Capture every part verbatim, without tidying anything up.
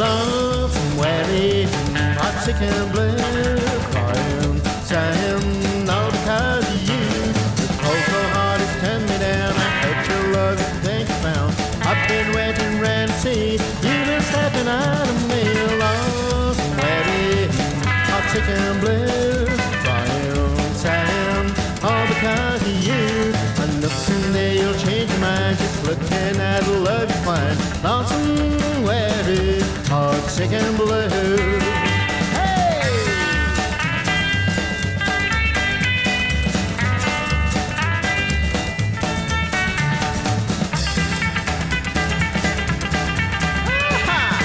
Lonesome, weary, hot, sick and blue, crying, saying, all because of you. The cold, cold heart has turned me down. I hate your love, you think you found. I've been waiting round to see you've been stepping out of me. Lonesome, weary, hot, sick and blue, crying, saying, all because of you. I know someday you'll change your mind, just looking at the love you find. Lonesome, weary, hard, sick and blue. Hey! Aha!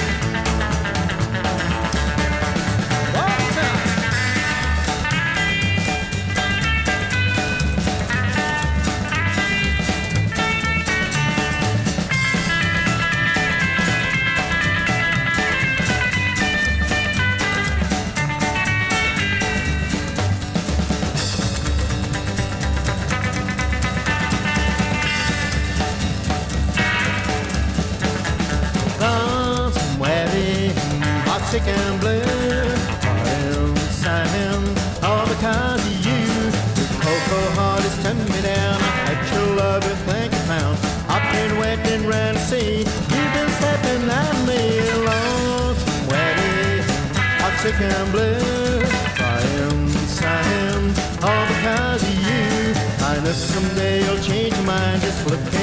One time. Lonesome, weary, hot, sick and blue, crying, sighing, all because of you. The cold, cold heart has turned me down. I hate your love, you think you found. I've been waiting round to see you've been stepping out of me. Lonesome, weary, hot, sick and blue, crying, sighing, all because of you. I know someday you'll change your mind, just look